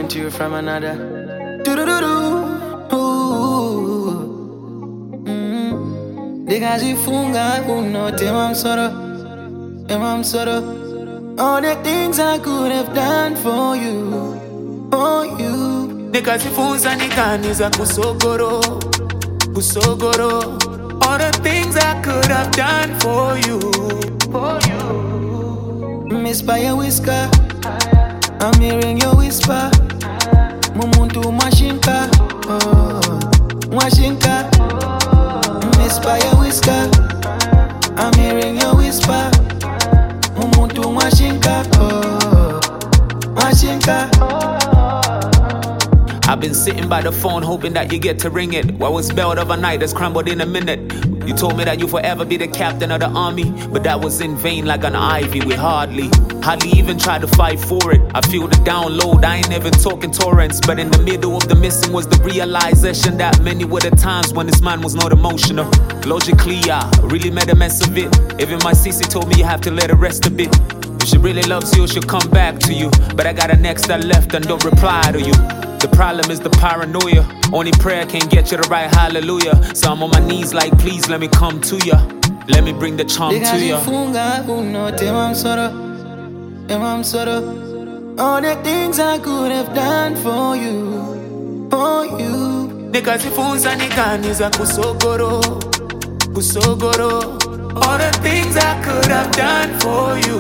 coming to you from another. Dikazifunga uno temam soro. All the things I could have done for you. Nikazifunza nikaniza kusogoro. All the things I could have done for you. Miss by your whisker, I'm hearing your whisper. Mumuntu mwashinka, mwashinka. Miss by your whisker, I'm hearing your whisper. Mumuntu mwashinka, mwashinka. I've been sitting by the phone hoping that you get to ring it. What was built overnight has crumbled in a minute. You told me that you forever be the captain of the army, but that was in vain like an ivy. We hardly even tried to fight for it. I feel the download, I ain't even talking torrents. But in the middle of the missing was the realization that many were the times when this man was not emotional. Logically, I really made a mess of it. Even my CC told me you have to let it rest a bit. If she really loves you, she'll come back to you. But I got an ex that left and don't reply to you. The problem is the paranoia. Only prayer can get you to write hallelujah. So I'm on my knees like, please let me come to you. Let me bring the charm to you. Dikazifunga uno temam soro. All the things I could have done for you. Nikazifunza nikaniza kusogoro. All the things I could have done for you.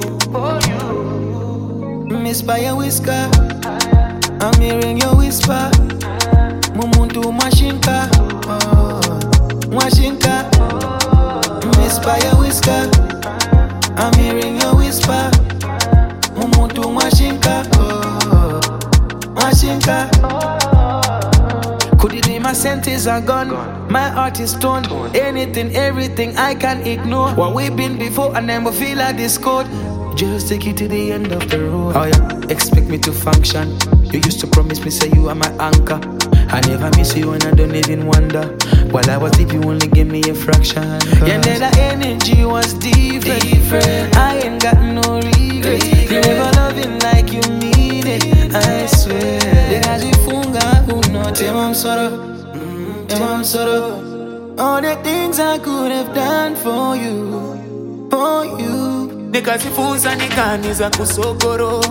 Miss by your whisker, I'm hearing your whisper. Mumuntu mwashinka, mwashinka. Miss by your whisker, I'm hearing your whisper. Mumuntu mwashinka, mwashinka. Could it be my senses are gone? My heart is torn. Anything, everything I can ignore. What we've been before and then we feel like discord. Just take you to the end of the road. Oh yeah, expect me to function. You used to promise me, say you are my anchor. I never miss you and I don't even wonder. While I was deep, you only gave me a fraction. Yeah, then the energy was different. I ain't got no regrets. You never loving like you need it, I swear. Dikazifunga uno temam soro. All the things I could have done for you. Nikazifunza nikaniza kusogoro.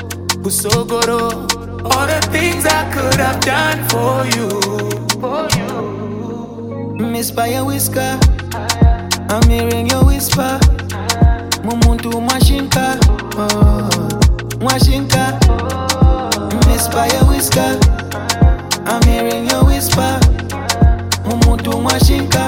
All the things I could have done for you. Miss by your whisker, I'm hearing your whisper. Mumuntu mwashinka, mwashinka. Miss by your whisker, I'm hearing your whisper. Mumuntu mwashinka.